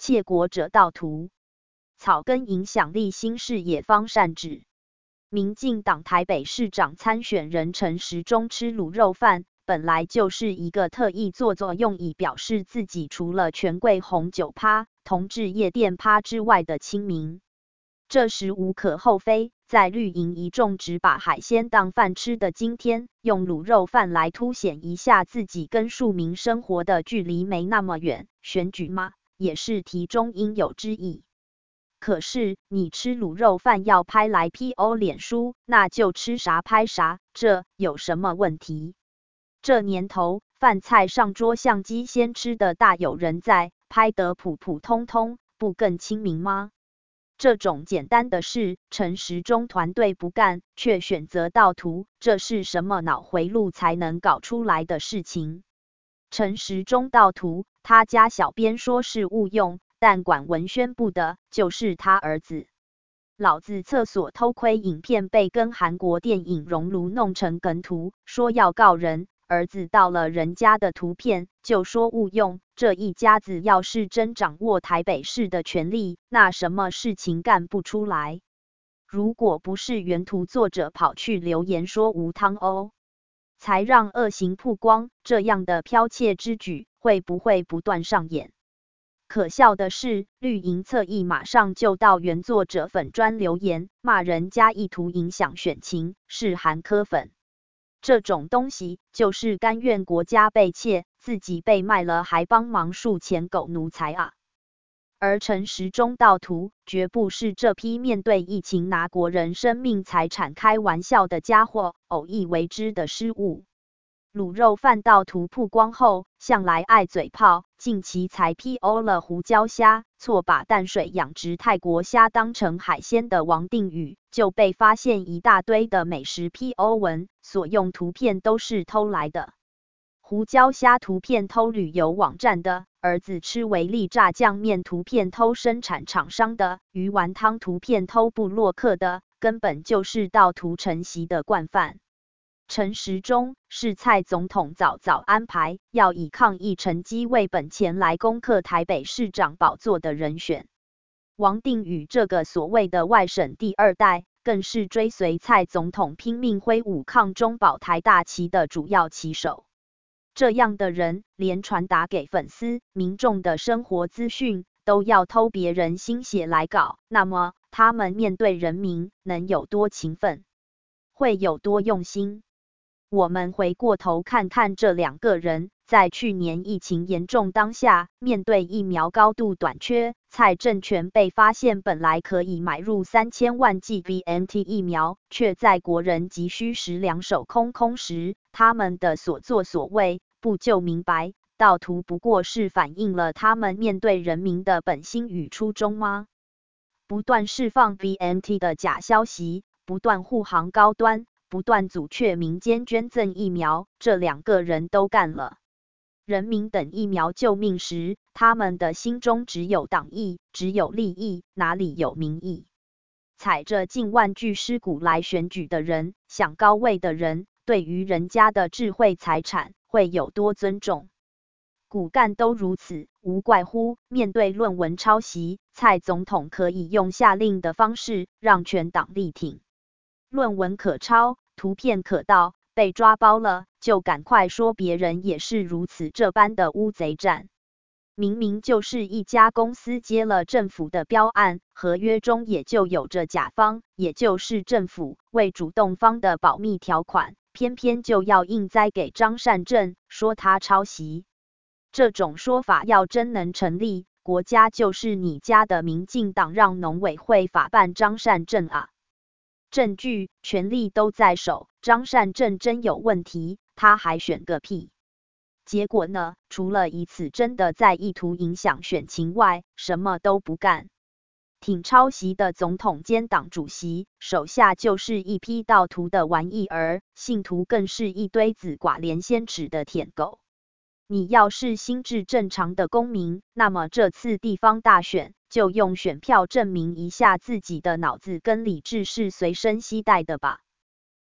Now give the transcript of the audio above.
窃国者盗图，草根影响力新视野方善治。民进党台北市长参选人陈时中吃卤肉饭，本来就是一个特意做作用以表示自己除了权贵红酒趴、同志夜店趴之外的亲民，这时无可厚非。在绿营一众只把海鲜当饭吃的今天，用卤肉饭来凸显一下自己跟庶民生活的距离没那么远，选举吗？也是题中应有之意。可是你吃卤肉饭要拍来 PO 脸书，那就吃啥拍啥，这有什么问题？这年头，饭菜上桌相机先吃的大有人在，拍得普普通通，不更亲民吗？这种简单的事，陈时中团队不干，却选择盗图，这是什么脑回路才能搞出来的事情？陈时中盗图，他家小编说是误用，但管文宣部的就是他儿子。老子厕所偷窥影片被跟韩国电影熔炉弄成梗图，说要告人，儿子盗了人家的图片，就说误用。这一家子要是真掌握台北市的权力，那什么事情干不出来？如果不是原图作者跑去留言说无汤哦，才让恶行曝光，这样的剽窃之举会不会不断上演？可笑的是，绿营侧翼马上就到原作者粉专留言，骂人家意图影响选情，是韩科粉。这种东西就是甘愿国家被窃，自己被卖了还帮忙数钱狗奴才啊！而陈时中盗图，绝不是这批面对疫情拿国人生命财产开玩笑的家伙偶一为之的失误。卤肉饭盗图曝光后，向来爱嘴炮，近期才 PO 了胡椒虾，错把淡水养殖泰国虾当成海鲜的王定宇，就被发现一大堆的美食 PO 文，所用图片都是偷来的。胡椒虾图片偷旅游网站的，儿子吃维力炸酱面图片偷生产厂商的，鱼丸汤图片偷部落客的，根本就是盗图成习的惯犯。陈时中是蔡总统早早安排，要以抗疫成绩为本钱来攻克台北市长宝座的人选。王定宇这个所谓的外省第二代，更是追随蔡总统拼命挥舞抗中保台大旗的主要旗手。这样的人，连传达给粉丝、民众的生活资讯，都要偷别人心血来搞，那么他们面对人民，能有多勤奋，会有多用心？我们回过头看看这两个人，在去年疫情严重当下，面对疫苗高度短缺，蔡政权被发现本来可以买入3000万剂 BNT 疫苗，却在国人急需时两手空空时，他们的所作所为，不就明白，盗图不过是反映了他们面对人民的本心与初衷吗？不断释放 BNT 的假消息，不断护航高端，不断阻却民间捐赠疫苗，这两个人都干了。人民等疫苗救命时，他们的心中只有党意，只有利益，哪里有民意？踩着近万具尸骨来选举的人，想高位的人，对于人家的智慧财产会有多尊重？骨干都如此，无怪乎面对论文抄袭，蔡总统可以用下令的方式让全党力挺。论文可抄，图片可盗，被抓包了，就赶快说别人也是如此，这般的乌贼战。明明就是一家公司接了政府的标案，合约中也就有着甲方，也就是政府为主动方的保密条款，偏偏就要硬栽给张善政，说他抄袭。这种说法要真能成立，国家就是你家的民进党让农委会法办张善政啊！证据、权力都在手，张善政真有问题，他还选个屁！结果呢？除了以此真的在意图影响选情外，什么都不干。挺抄袭的总统兼党主席，手下就是一批盗图的玩意儿，信徒更是一堆子寡廉鲜耻的舔狗。你要是心智正常的公民，那么这次地方大选就用选票证明一下自己的脑子跟理智是随身携带的吧。